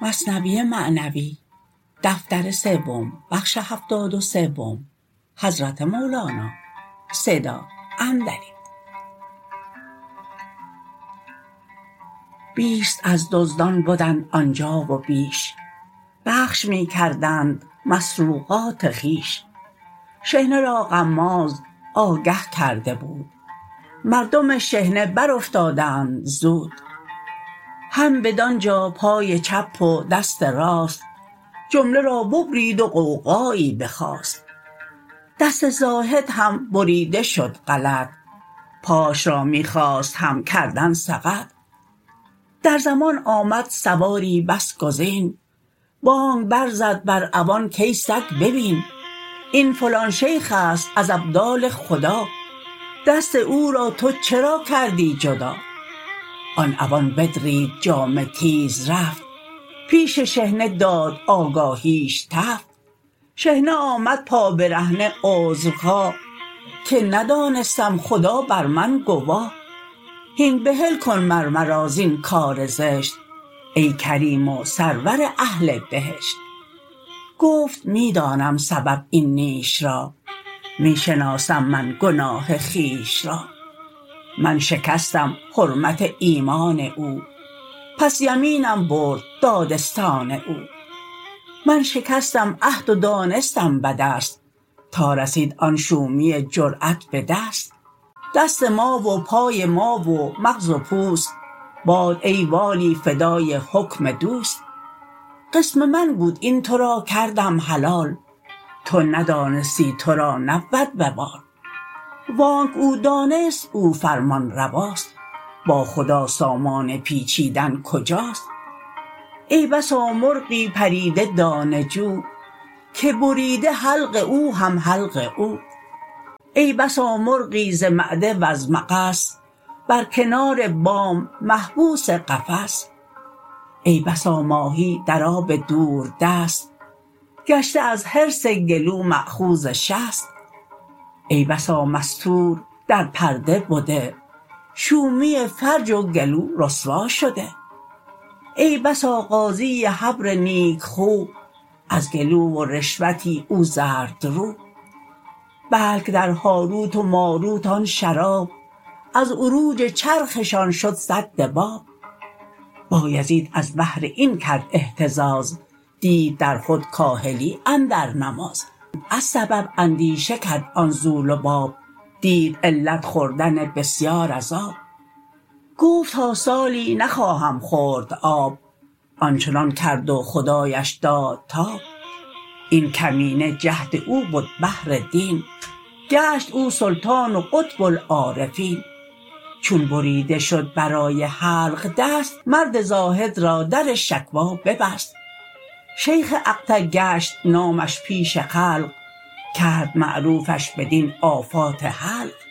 بیست از دزدان بدند آنجا و بیش، بخش می کردند مسروقات خویش. شحنه را غماز آگه کرده بود، مردم شحنه بر افتادند زود. هم بدانجا پای چپ و دست راست، جمله را ببرید و غوغایی بخاست. دست زاهد هم بریده شد غلط، پاش را می خواست هم کردن سقط. در زمان آمد سواری بس گزین، بانگ بر زد بر عوان کای سگ ببین. این فلان شیخست از ابدال خدا، دست او را تو چرا کردی جدا؟ آن عوان بدرید جامه تیز رفت، پیش شحنه داد آگاهیش تفت. شحنه آمد پابرهنه عذرخواه، که ندانستم خدا بر من گواه. هین بحل کن مر مرا زین کار زشت، ای کریم و سرور اهل بهشت. گفت می دانم سبب این نیش را، می شناسم من گناه خویش را. من شکستم حرمت ایمان او، پس یمینم برد دادستان او. من شکستم عهد و دانستم بدست، تا رسید آن شومی جرات به دست. دست ما و پای ما و مغز و پوست، باد ای والی فدای حکم دوست. قسم من بود این تو را کردم حلال، تو ندانستی تو را نبود وبال. وانک او دانست او فرمان رواست، با خدا سامان پیچیدن کجاست؟ ای بسا مرغی پریده دانه جو، که بریده حلق او هم حلق او. ای بسا مرغی ز معده وز مغص، بر کنار بام محبوس قفس. ای بسا ماهی در آب دوردست، گشته از حرص گلو ماخوذ شست. ای بسا مستور در پرده بده، شومی فرج و گلو رسوا شده. ای بسا قاضی حبر نیک خو، از گلو و رشوتی او زردرو. بلک در هاروت و ماروت آن شراب، از عروج چرخشان شد سد باب. بایزید از بهر این کرد احتراز، دید در خود کاهلی اندر نماز. از سبب اندیشه کرد آن ذو لباب، دید علت خوردن بسیار از آب. گفت تا سالی نخواهم خورد آب، آنچنان کرد و خدایش داد تاب. این کمینه جهد او بد بهر دین، گشت او سلطان و قطب العارفین. چون بریده شد برای حلق دست، مرد زاهد را در شکوی ببست. شیخ اقطع گشت نامش پیش خلق، کرد معروفش بدین آفات حلق.